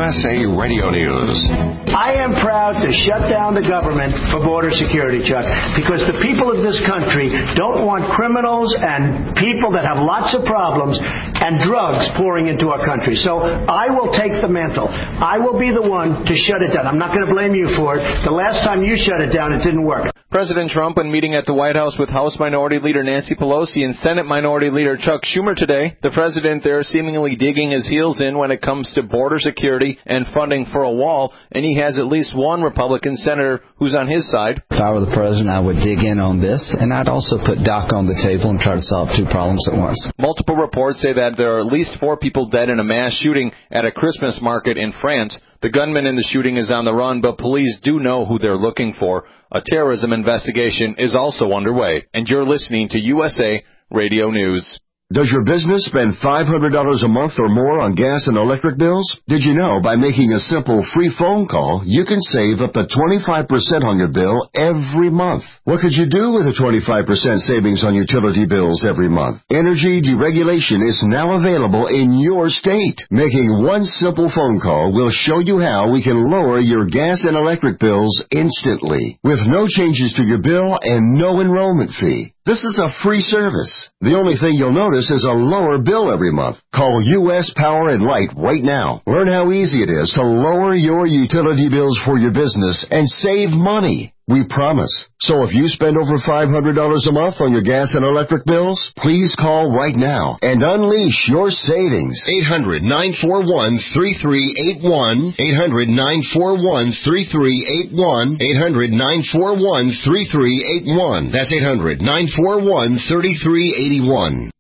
USA Radio News. I am proud to shut down the government for border security, Chuck, because the people of this country don't want criminals and people that have lots of problems and drugs pouring into our country. So I will take the mantle. I will be the one to shut it down. I'm not going to blame you for it. The last time you shut it down, it didn't work. President Trump, when meeting at the White House with House Minority Leader Nancy Pelosi and Senate Minority Leader Chuck Schumer today, the president there seemingly digging his heels in when it comes to border security and funding for a wall, and he has at least one Republican senator who's on his side. If I were the president, I would dig in on this, and I'd also put Doc on the table and try to solve two problems at once. Multiple reports say that there are at least 4 people dead in a mass shooting at a Christmas market in France. The gunman in the shooting is on the run, but police do know who they're looking for. A terrorism investigation is also underway. And you're listening to USA Radio News. Does your business spend $500 a month or more on gas and electric bills? Did you know by making a simple free phone call, you can save up to 25% on your bill every month? What could you do with a 25% savings on utility bills every month? Energy deregulation is now available in your state. Making one simple phone call will show you how we can lower your gas and electric bills instantly, with no changes to your bill and no enrollment fee. This is a free service. The only thing you'll notice is a lower bill every month. Call U.S. Power and Light right now. Learn how easy it is to lower your utility bills for your business and save money. We promise. So if you spend over $500 a month on your gas and electric bills, please call right now and unleash your savings. 800-941-3381. 800-941-3381. 800-941-3381. That's 800-941-3381.